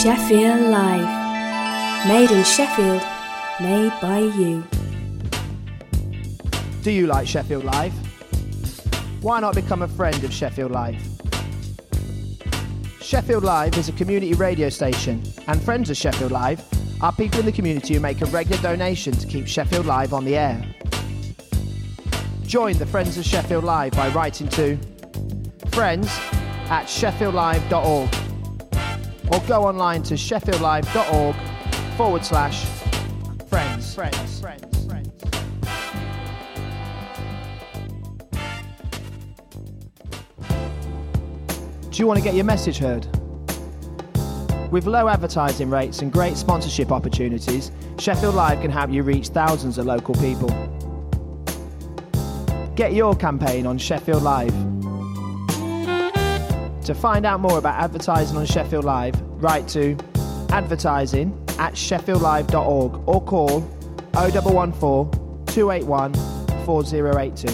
Sheffield Live. Made in Sheffield, made by you. Do you like Sheffield Live? Why not become a friend of Sheffield Live? Sheffield Live is a community radio station, and friends of Sheffield Live are people in the community who make a regular donation to keep Sheffield Live on the air. Join the Friends of Sheffield Live by writing to friends@sheffieldlive.org or go online to sheffieldlive.org/friends. Do you want to get your message heard? With low advertising rates and great sponsorship opportunities, Sheffield Live can help you reach thousands of local people. Get your campaign on Sheffield Live. To find out more about advertising on Sheffield Live, write to advertising@sheffieldlive.org or call 0114 281 4082.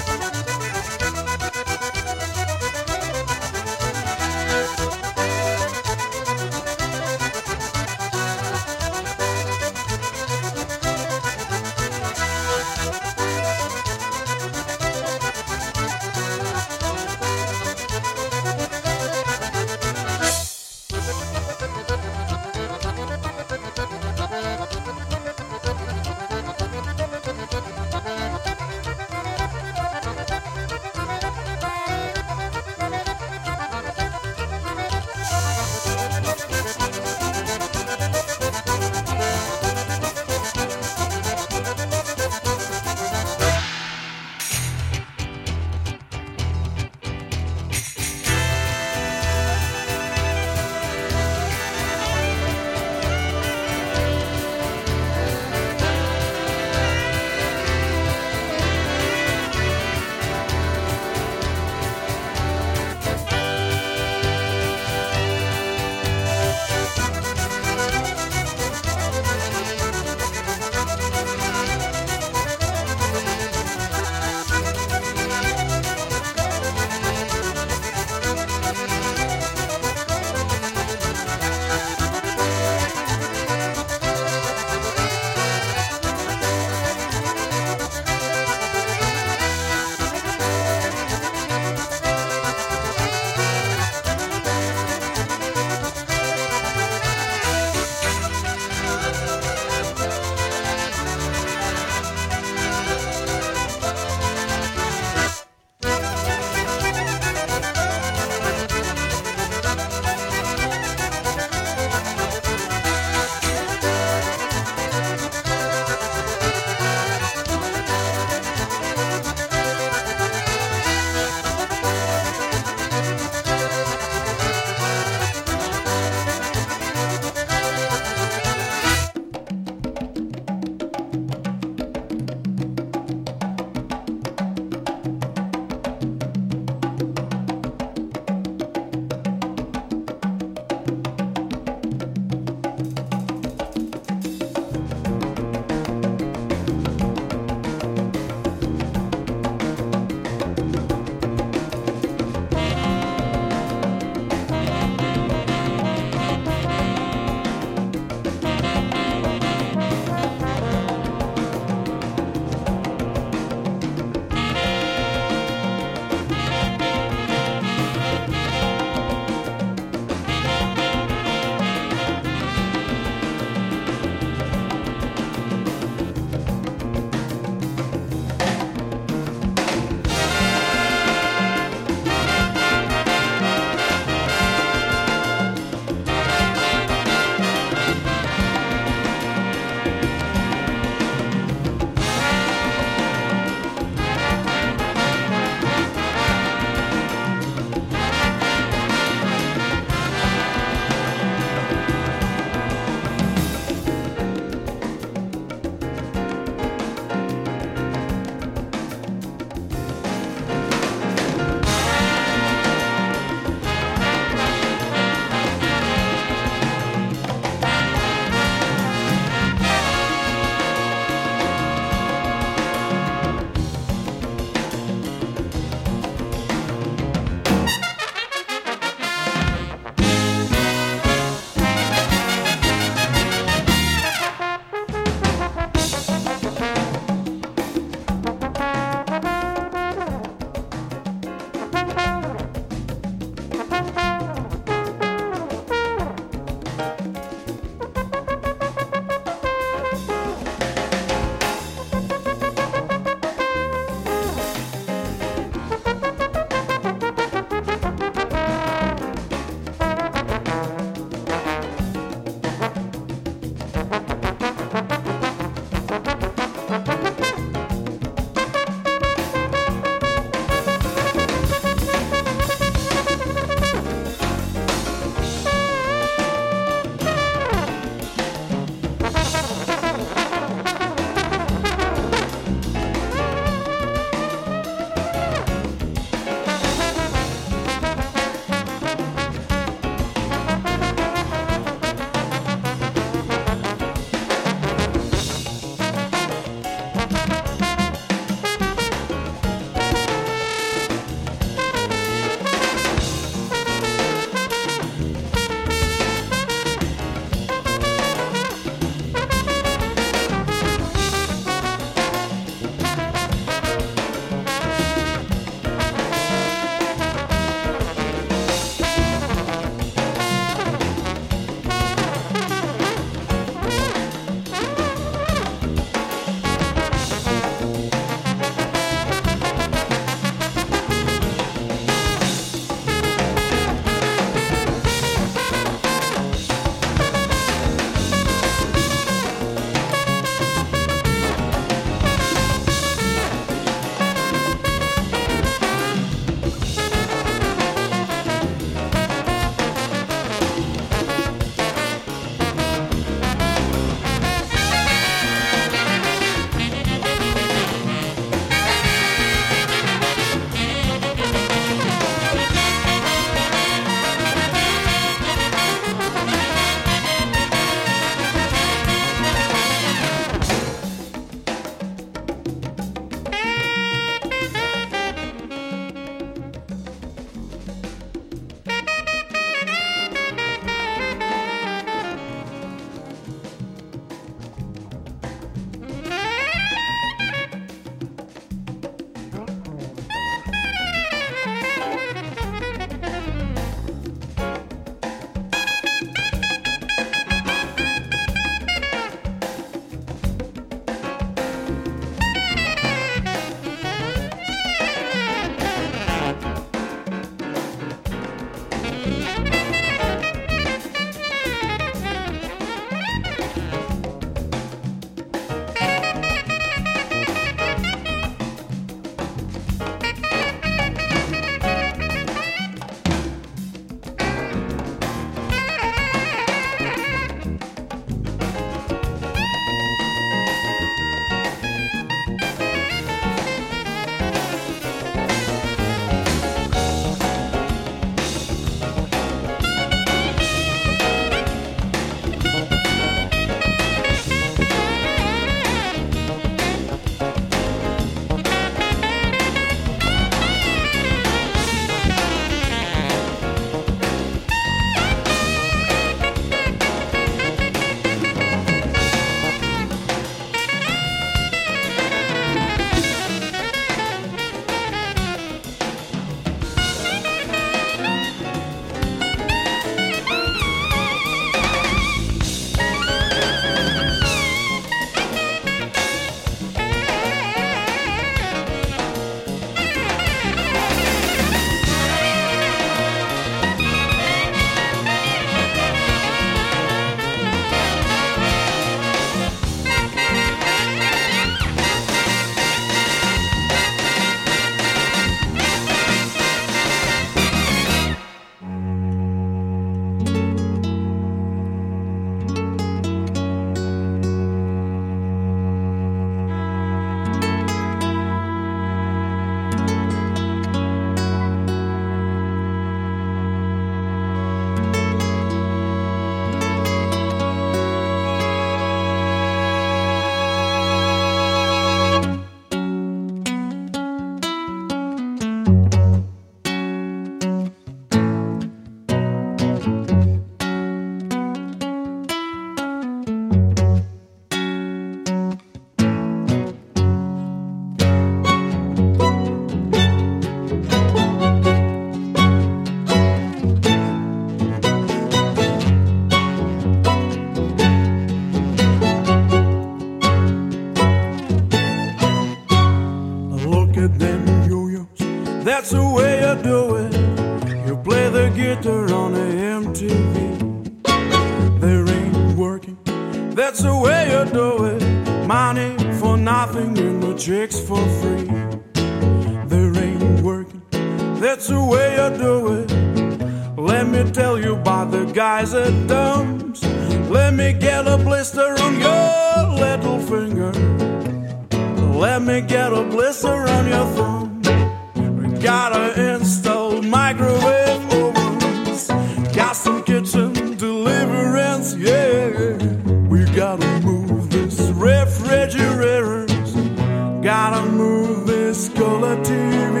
That's the way you do it. You play the guitar on the MTV. There ain't working. That's the way you do it. Money for nothing and the chicks for free. There ain't working. That's the way you do it. Let me tell you about the guys at Dumps. Let me get a blister on your little finger. Let me get a blister on your thumb. Gotta install microwave ovens, got some kitchen deliverance, yeah. We gotta move this refrigerators, gotta move this color TV.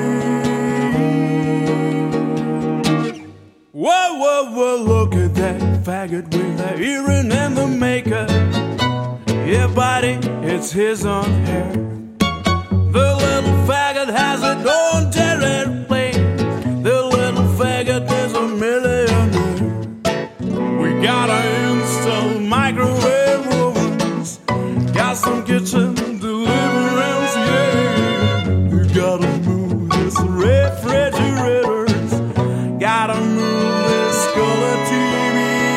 Whoa, whoa, whoa, look at that faggot with the earring and the makeup. Yeah, buddy, it's his own hair. The little faggot has it on terror plane. The little faggot is a millionaire. We gotta install microwave ovens, got some kitchen deliverance, yeah. We gotta move this refrigerators, gotta move this color TV.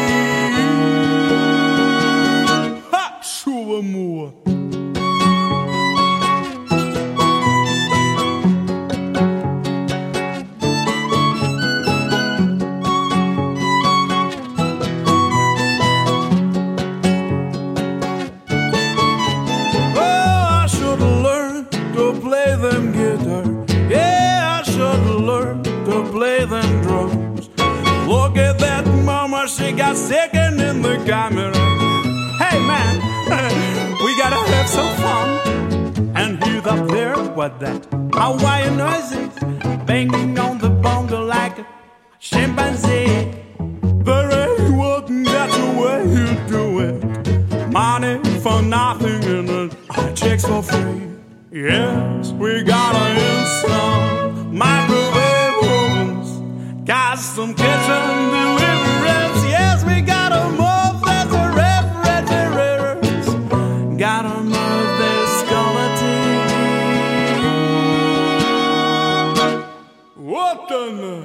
Ha! Chuva moa. Play them drums. Look at that mama, she got second in the camera. Hey man, we gotta have some fun. And he's up there, what that? Hawaiian noises, banging on the bongo like a chimpanzee. There ain't working, that's the way you do it. Money for nothing and the chicks for free. Yes, we gotta install microwave ovens, got some kitchen deliverance. Yes, we gotta move this refrigerators, gotta move this color TV. What the?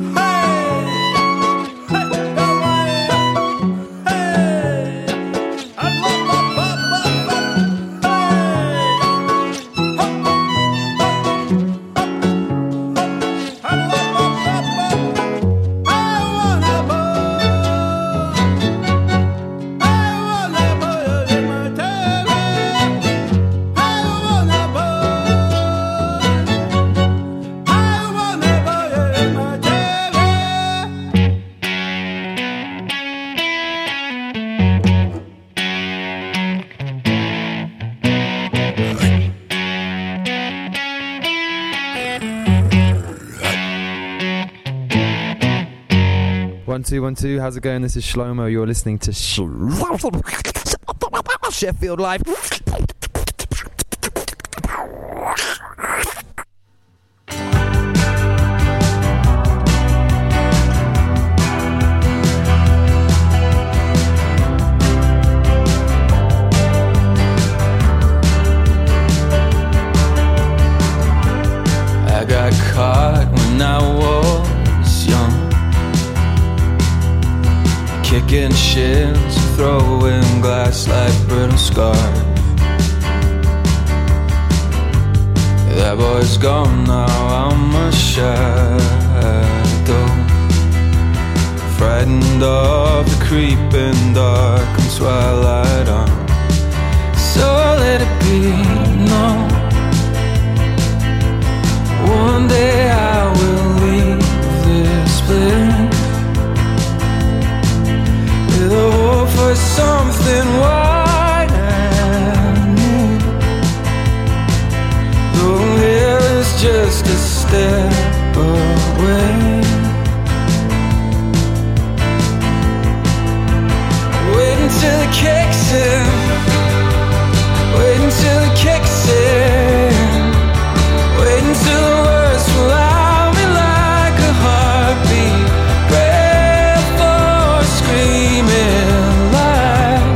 One, two, how's it going? This is Shlomo. You're listening to Sheffield Live. I got caught when I was young, kicking shins, throwing glass like brittle scars. That boy's gone now, I'm a shadow frightened of the creeping dark and twilight on. So let it be known, one day I will leave this place with a hope for something wide and new. Though hell is just a step away, wait until it kicks in, wait until it kicks in, wait until the words will out me like a heartbeat, breath for screaming light.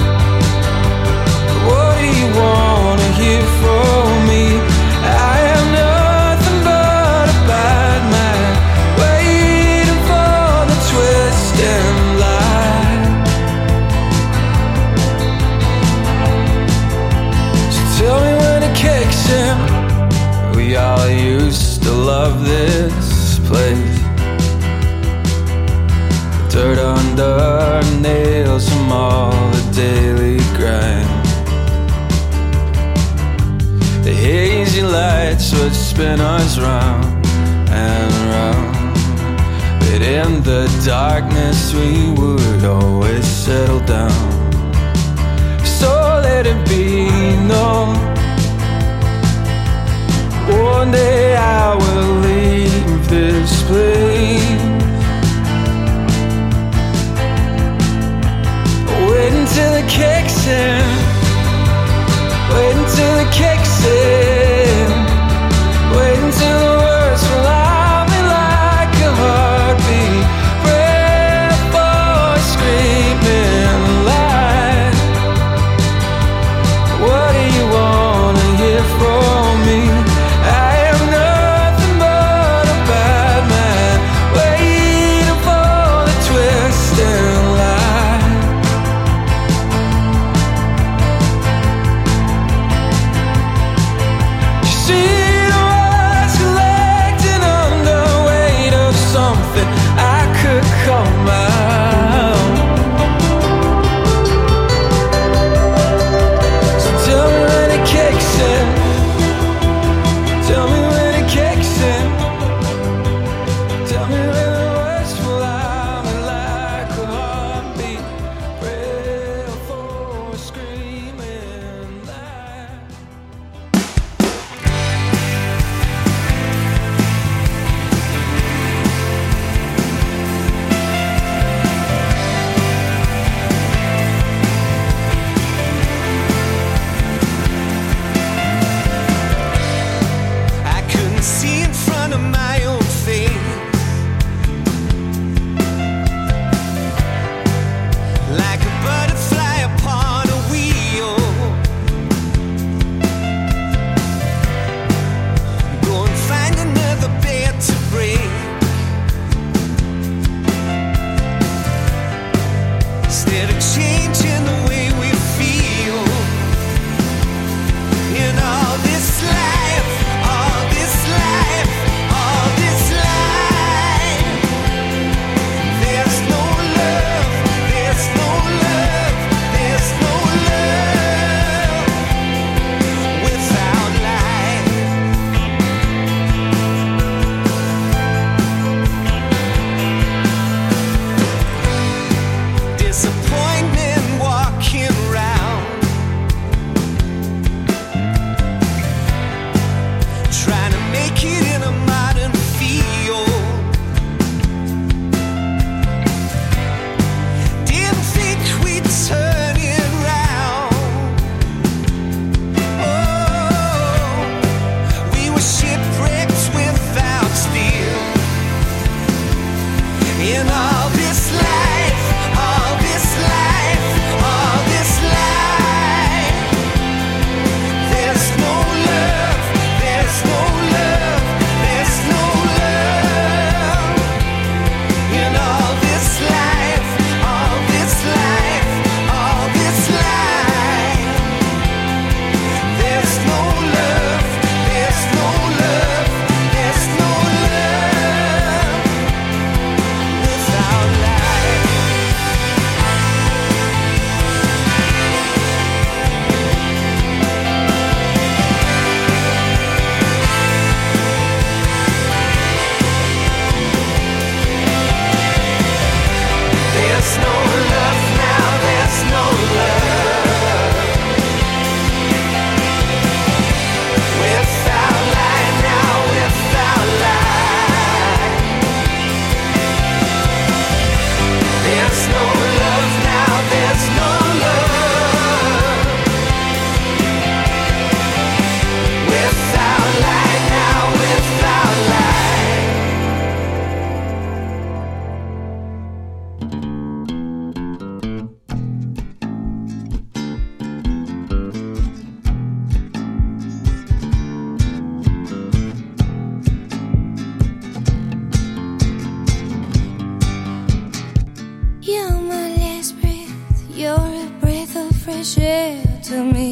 What do you wanna hear from me? I am nothing but a bad man, waiting for the twist and lie. So tell me when it kicks in. We all used to love this place, the dirt under our nails from all the daily grind. The hazy lights would spin us round and round, but in the darkness we would always settle down. So let it be known, one day I will leave this place. Wait until it kicks in, wait until it kicks in, wait until the words will out me like a heartbeat, breath for screaming light. What do you wanna hear from me? I am nothing but a bad man, waiting for the twist and lie. You see the words collecting under weight of something I could call my own. So tell me when it kicks in, tell me when it kicks in, tell me when the words will out me like a heartbeat, breath for screaming light. I couldn't see in front of my own face, like a butterfly upon a wheel. Go and find another bed to break. Instead of changing the way we feel in all this life, all this life, all this life. There's no love, there's no love, there's no love without life. Disappointment You're my last breath, you're a breath of fresh air to me.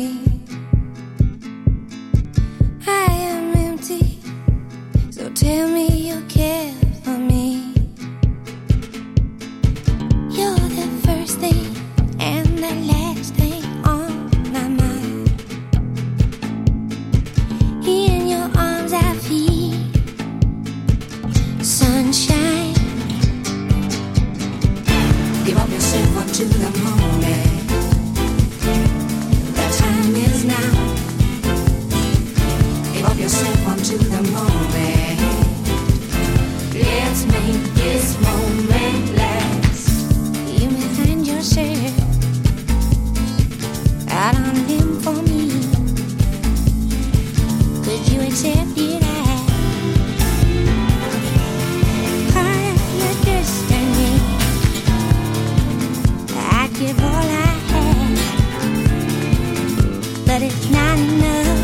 I am empty, so tell me you care for me. You're the first thing and the last thing on my mind. In your arms I feel sunshine. Give up yourself unto the moment. The time is now. Give up yourself unto the moment. Let's make this moment last. You may find yourself out on a limb for me. Could you accept it as part of your destiny? I'd give all I have, but it's not enough,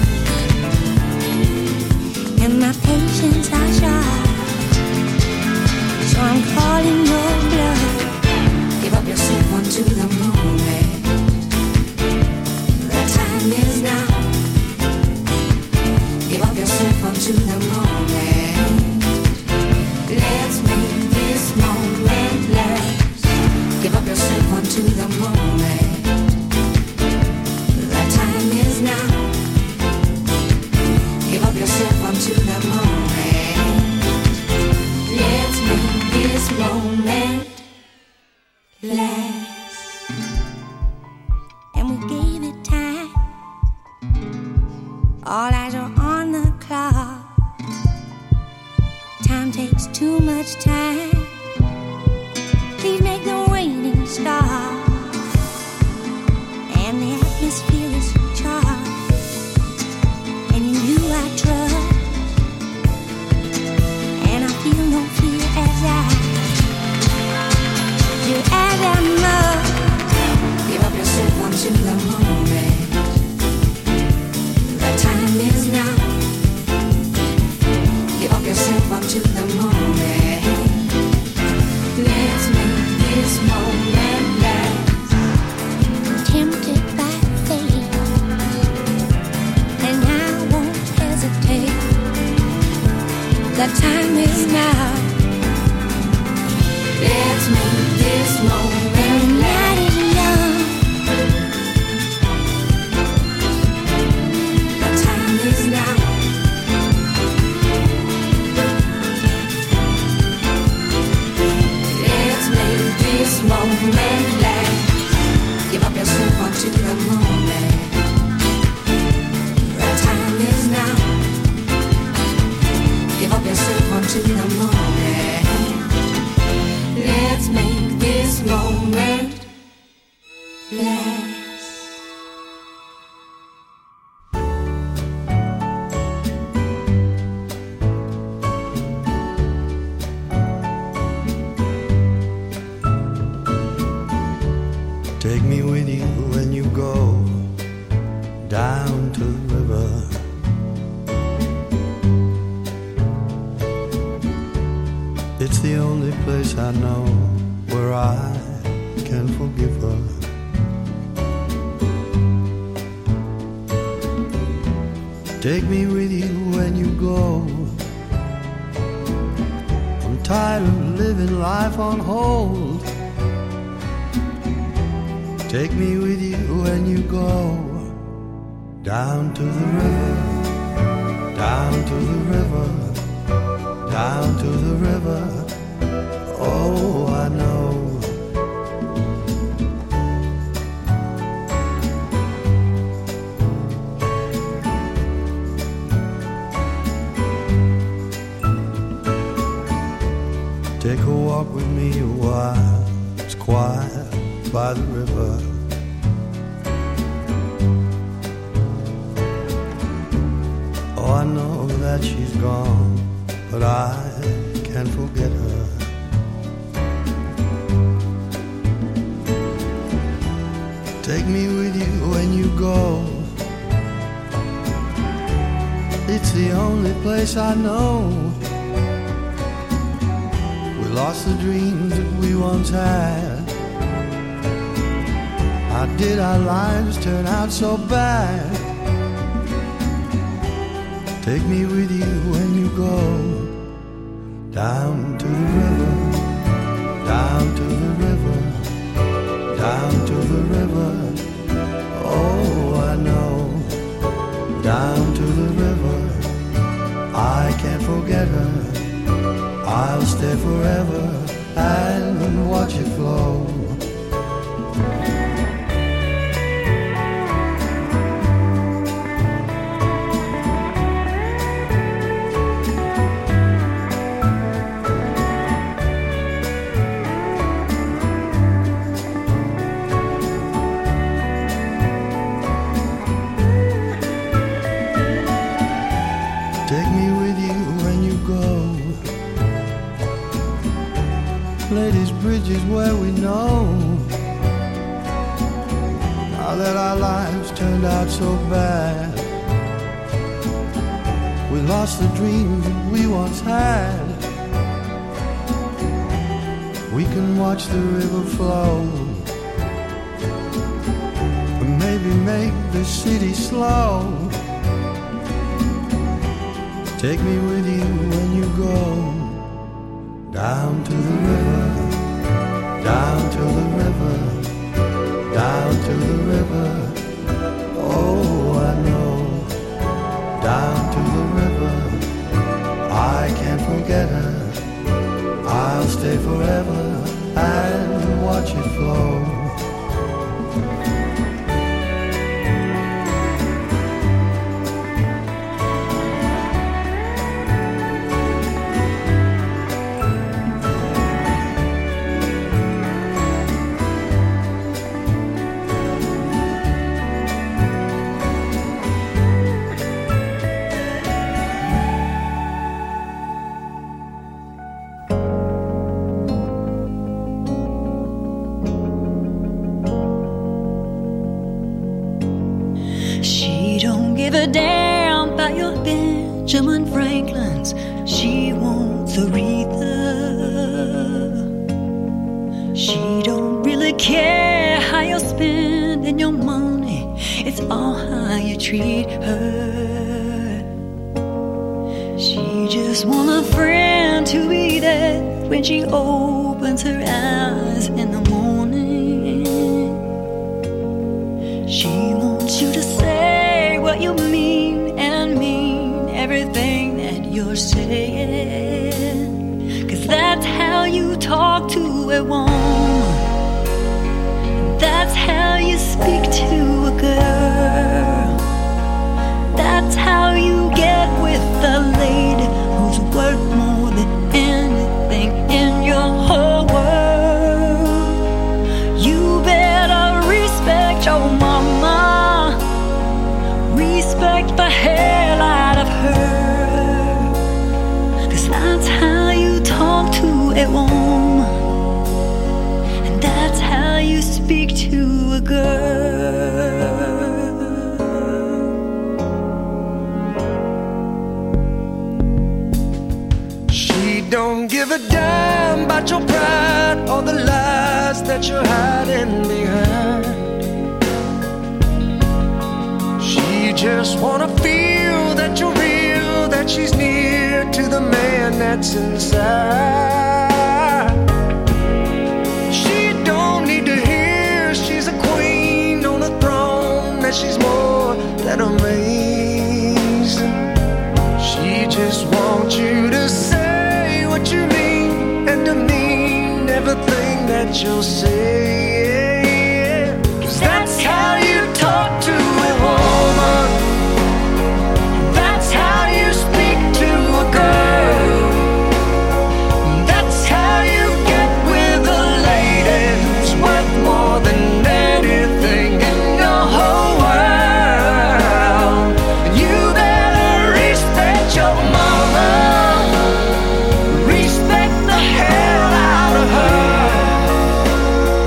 and my patience are short. So I'm calling your bluff. Give up yourself unto the moment. The time is now. Give up yourself unto the moment. Let's make this moment last. Give up yourself unto the moment. The time is now. Give up yourself unto the moment. Let's make this moment last. And we gave it time. All eyes are on the clock. Time takes too much time. Please make the waiting stop. And the atmosphere is charged. And in you I trust. And I feel no fear as I do as I must. Give up yourself unto the moment. The time is now. Give up yourself unto the moment. Let's make this moment last. Tempted by fate, and I won't hesitate. The time is now. Let's make this moment last. The night is young. The time is now. Let's make this moment last. Give up yourself unto the moment. The time is now. Give up yourself unto the moment. Let's make this moment last. Take me with you when you go down to the river. It's the only place I know where I can forgive her. Take me with you when you go. I'm tired of living life on hold. Take me with you when you go down to the river, down to the river, down to the river. Oh, I know. Take a walk with me a while. It's quiet by the river. Oh, I know that she's gone, but I can't forget her. Take me with you when you go. It's the only place I know. We lost the dreams that we once had. did our lives turn out so bad? Take me with you when you go down to the river, down to the river, down to the river. Oh, I know, down to the river. I can't forget her. I'll stay forever and watch it flow. Take me with you when you go. Ladies' Bridge is where we know. Now that our lives turned out so bad, we lost the dreams that we once had. We can watch the river flow and maybe make the city slow. Take me with you when you go down to the river, down to the river, down to the river. Oh, I know, down to the river. I can't forget her. I'll stay forever and watch it flow. She don't give a damn about your Benjamin Franklins. She wants Aretha. She don't really care how you're spending your money. It's all how you treat her. She just wants a friend to be there when she opens her eyes in the morning. She wants you to say what you mean and mean everything that you're saying. 'Cause that's how you talk to a woman. That's how you speak to a girl. That's how you get with a lady who's worth more than anything in your whole world. You better respect your mama. Respect the hell out of her. 'Cause that's how you talk to a woman. And that's how you speak to a girl. She don't give a damn about your pride or the lies that you're hiding behind. She just wanna feel that you're real, that she's near to the man that's inside. She don't need to hear she's a queen on a throne, that she's more than amazing. She just wants you to say what you mean and to mean everything that you'll say. 'Cause that's how you talk to a woman. That's how you speak to a girl. That's how you get with a lady who's worth more than anything in your whole world. You better respect your mama. Respect the hell out of her.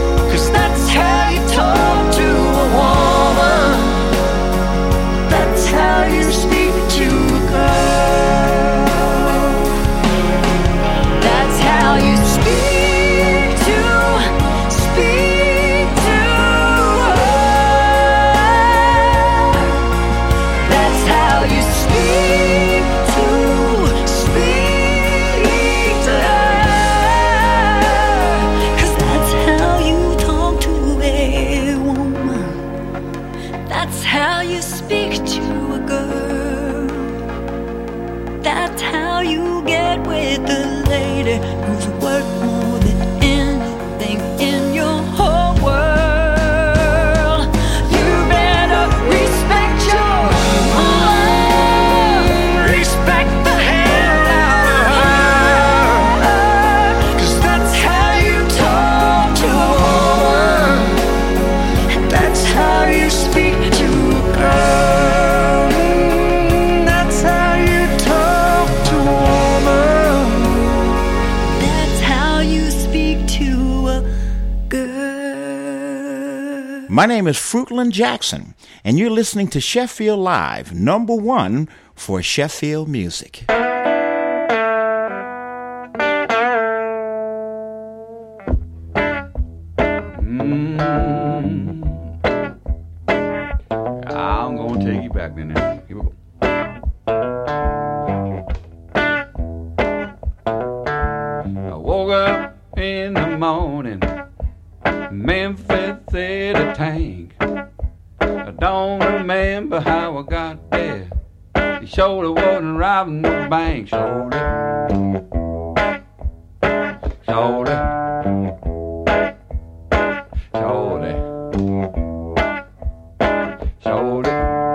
My name is Fruitland Jackson, and you're listening to Sheffield Live, #1 for Sheffield music. I'm gonna take you back then. Here we go. I woke up in the morning, Memphis City tank. I don't remember how I got there. He surely wasn't robbing the bank. Surely, surely, surely, surely.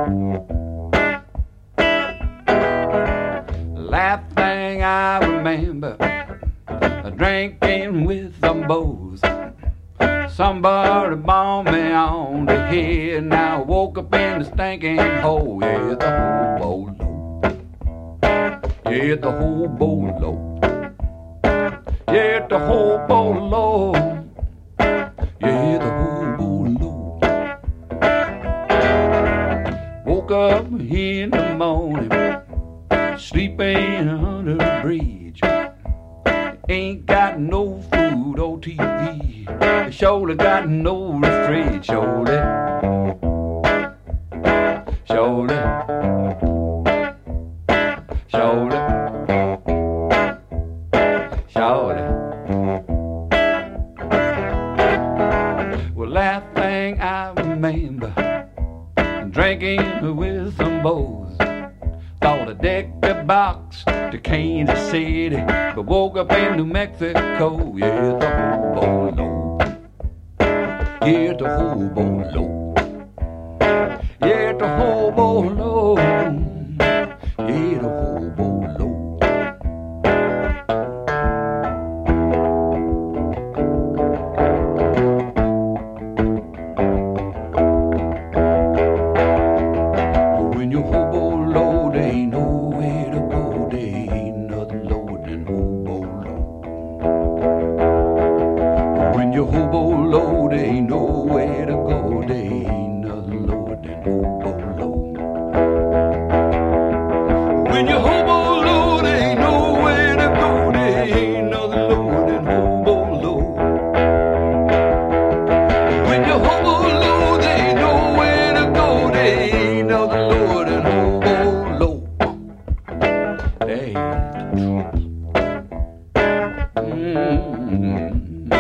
Last thing I remember, drinking with some boys. Somebody bombed me on the head. Now I woke up in the stinking hole. Yeah, the whole bowl low. Yeah, the whole bowl low. Yeah, the whole bowl low. Yeah, the whole bowl low. Woke up in the morning, sleeping under the bridge. Ain't got no food or TV. Surely got no refrigerator. Surely, surely, surely, surely. Well, last thing I remember, drinking with some boys. Thought I decked the box to Kansas City, but woke up in New Mexico. Yeah, the whole bowl low. Yeah, the whole bowl low. Yeah, the whole bowl low. Yeah, the whole bowl low. When your whole bowl low, there ain't nowhere to go. There ain't nothing lower than whole bowl low. When your whole bowl low, there ain't nowhere to go. There ain't nothing lower than whole bowl low. When your whole bowl low, there ain't nowhere to go. There ain't nothing lower than whole bowl low. When your whole bowl low, there ain't nowhere to go. There ain't nothing lower than whole bowl low. There ain't the truth.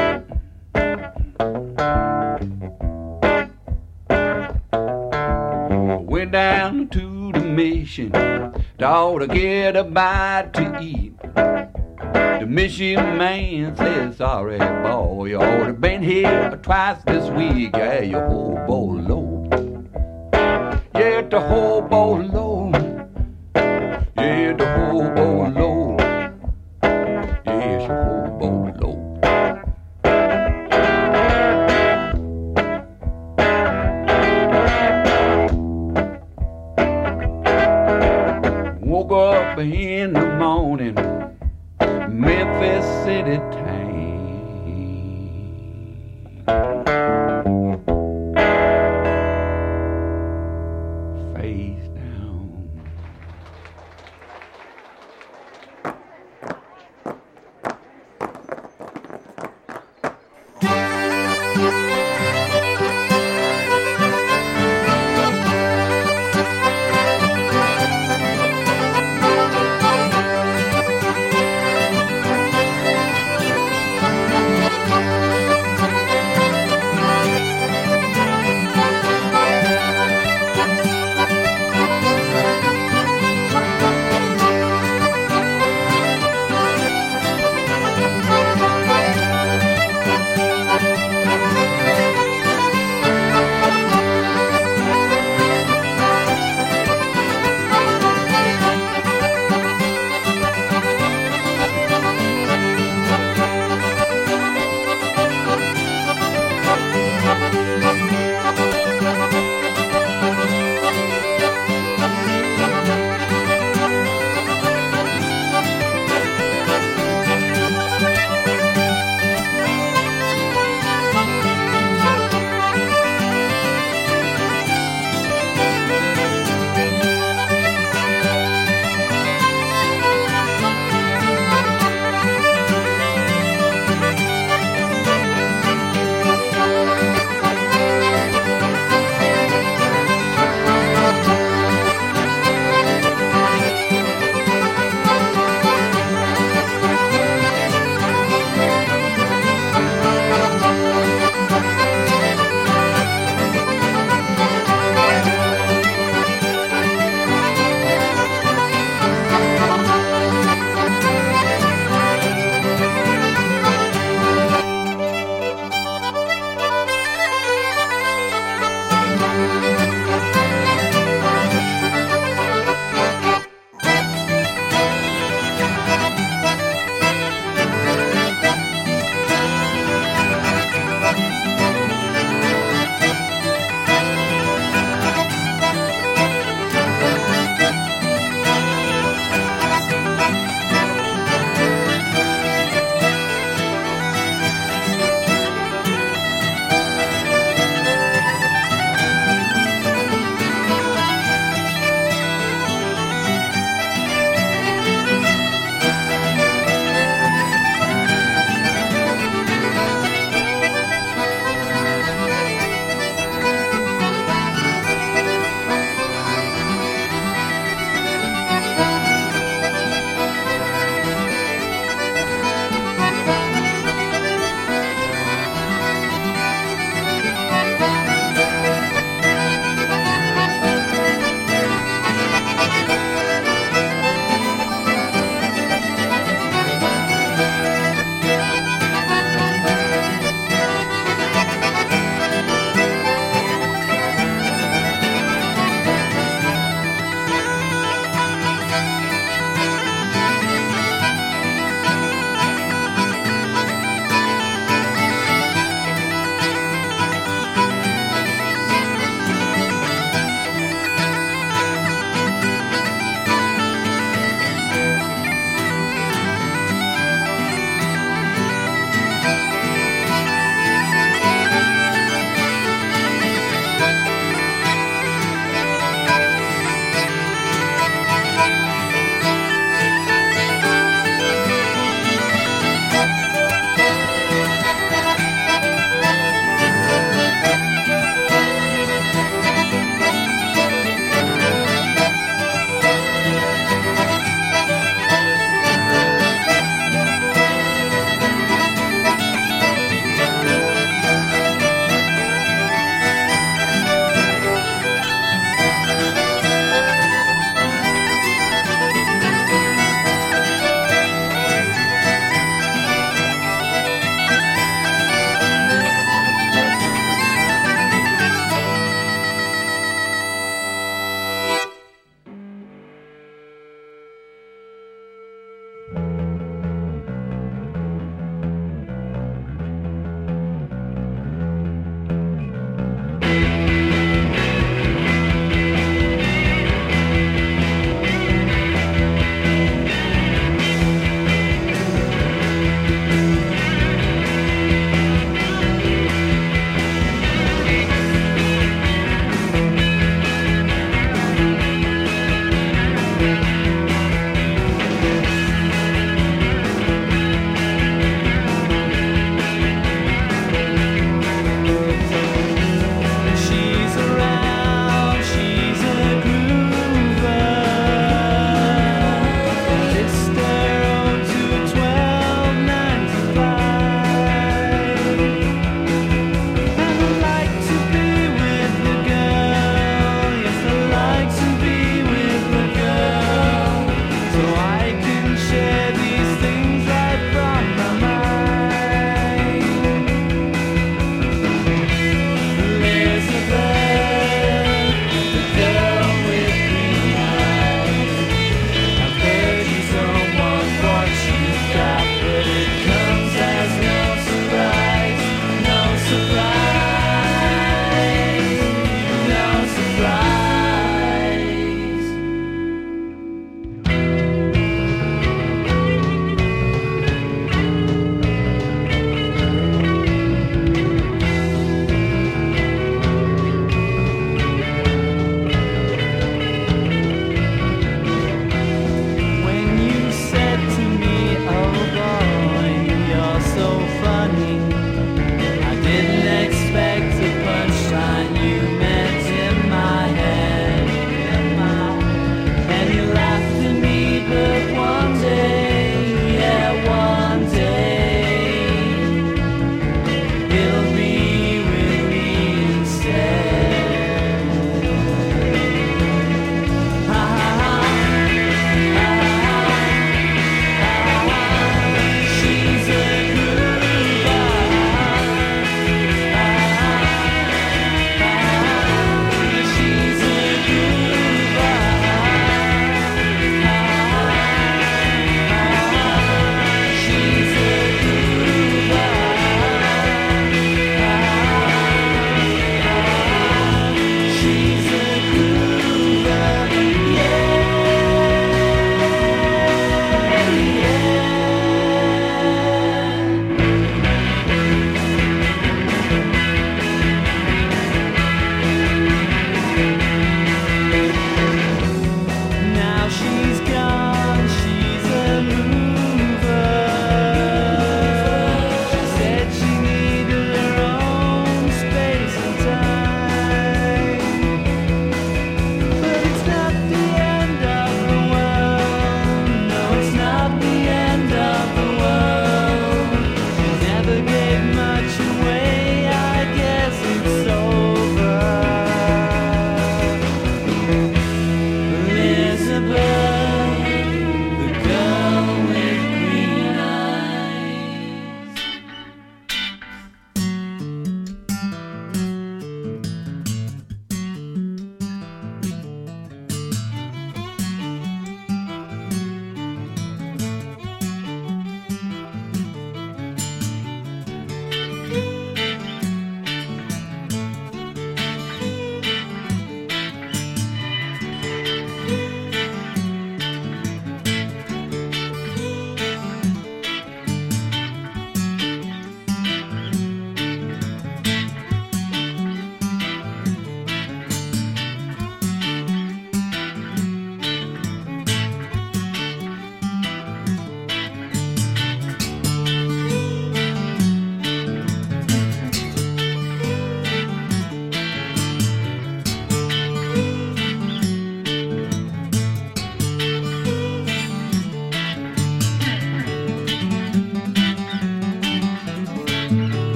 Went down to the mission, thought to get a bite to eat. The mission man said, sorry boy, you ought to been here twice this week. Yeah, your whole bowl low. Yeah, the whole bowl low. Yeah, the whole bowl low. Yeah, your whole bowl low. Woke up in the morning, Memphis City tank. Face down.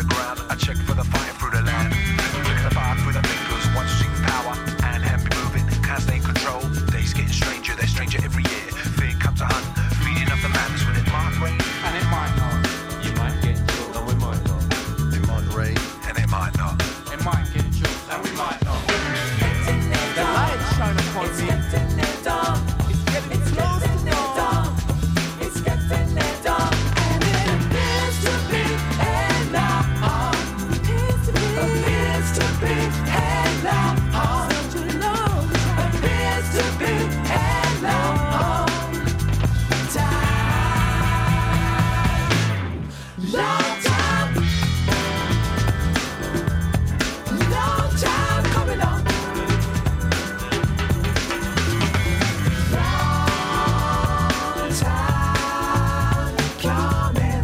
the ground. I check for the fire through the land. Look at the bar through the fingers, watching power and hand be moving. Can't stay in control. Days getting stranger, they're stranger every year. Fear comes to hunt, feeding up the madness when it might rain and it might not. You might get chilled and we might not. It might rain and it might not. It might get chilled and we might not. The lights shine upon me. It's getting dark. It's getting close to dawn. It's getting dark, and it appears to be and now. Appears to be and now. Such a long time. Appears to be and now. Time. Long time. Long time coming on. Long time coming.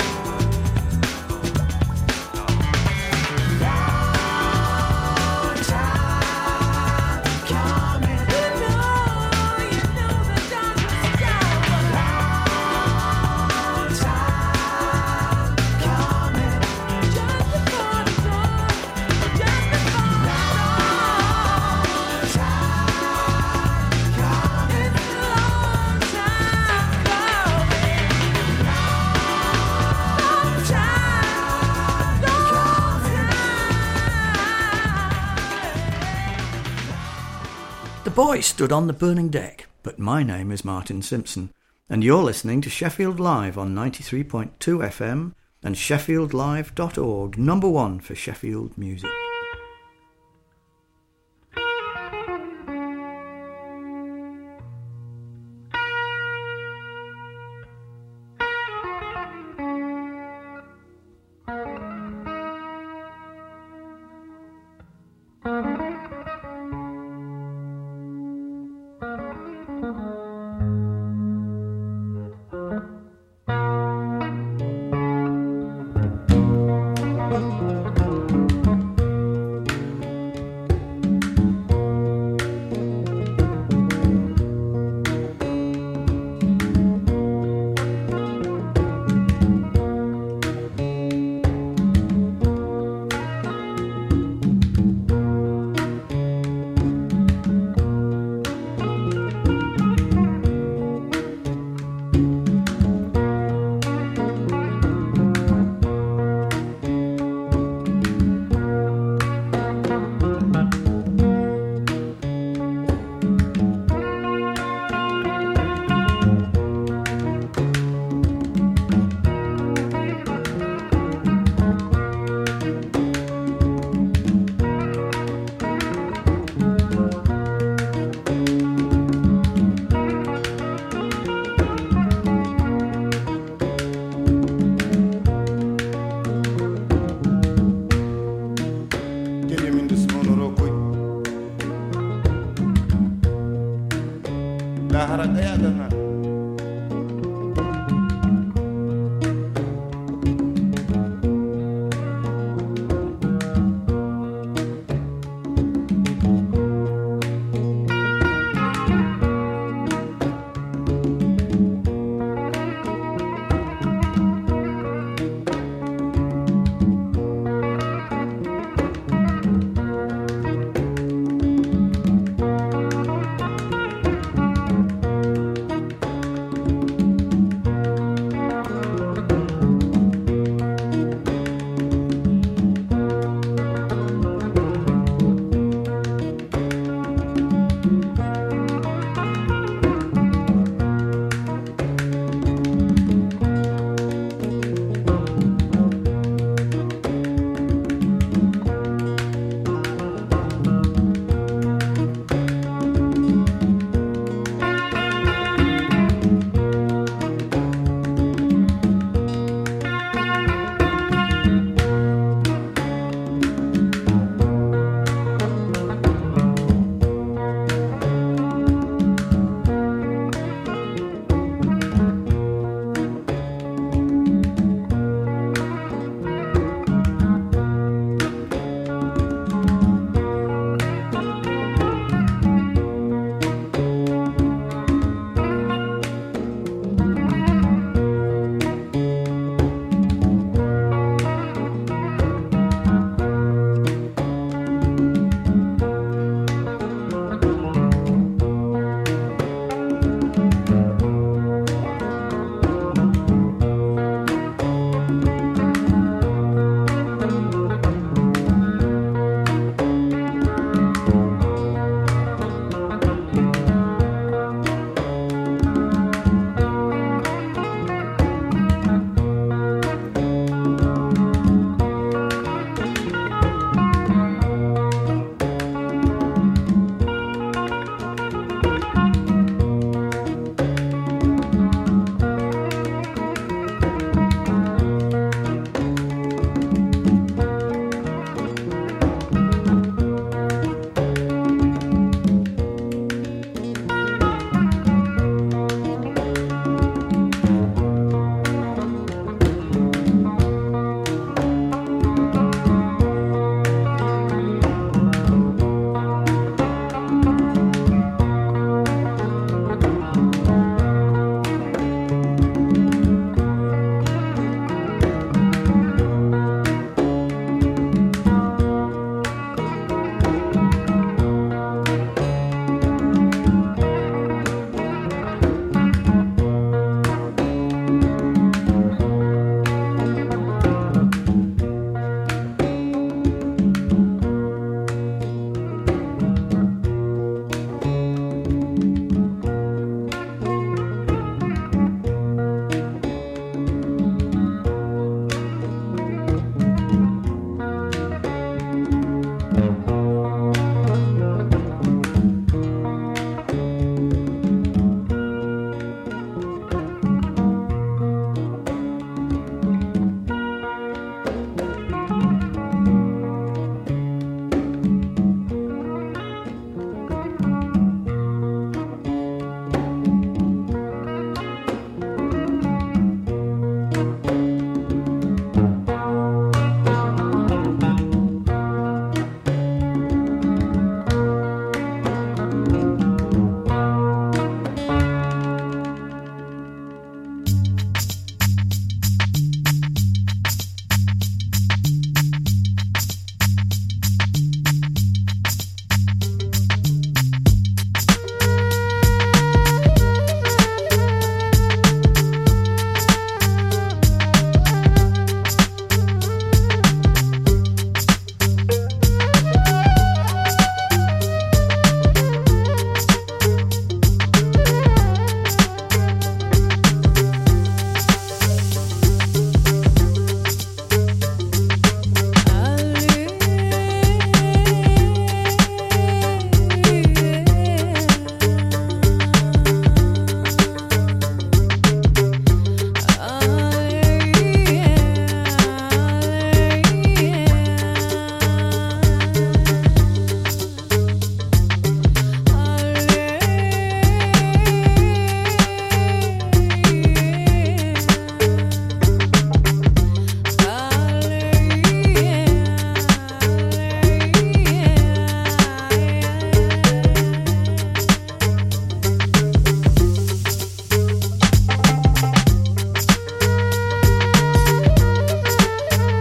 Long time coming. You know the darkness down. Long time coming. Just before the dawn. Just before the dawn. Long time coming. It's a long time coming. Long time, long time. The boy stood on the burning deck, but my name is Martin Simpson, and you're listening to Sheffield Live on 93.2 FM and sheffieldlive.org, number one for Sheffield music.